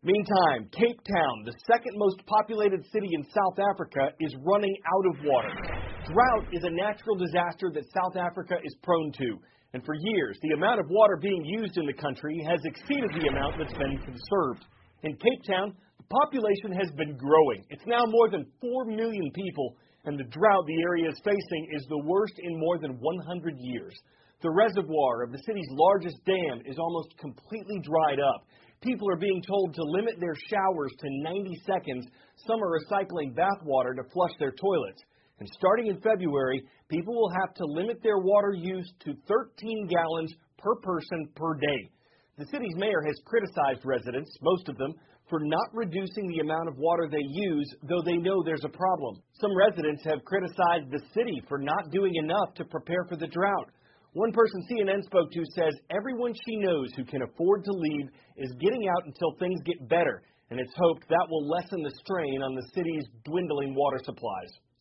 Meantime, Cape Town, the second most populated city in South Africa, is running out of water. Drought is a natural disaster that South Africa is prone to. And for years, the amount of water being used in the country has exceeded the amount that's been conserved. In Cape Town, the population has been growing. It's now more than 4 million people, and the drought the area is facing is the worst in more than 100 years. The reservoir of the city's largest dam is almost completely dried up. People are being told to limit their showers to 90 seconds. Some are recycling bathwater to flush their toilets. And starting in February, people will have to limit their water use to 13 gallons per person per day. The city's mayor has criticized residents, most of them, for not reducing the amount of water they use, though they know there's a problem. Some residents have criticized the city for not doing enough to prepare for the drought. One person CNN spoke to says everyone she knows who can afford to leave is getting out until things get better, and it's hoped that will lessen the strain on the city's dwindling water supplies.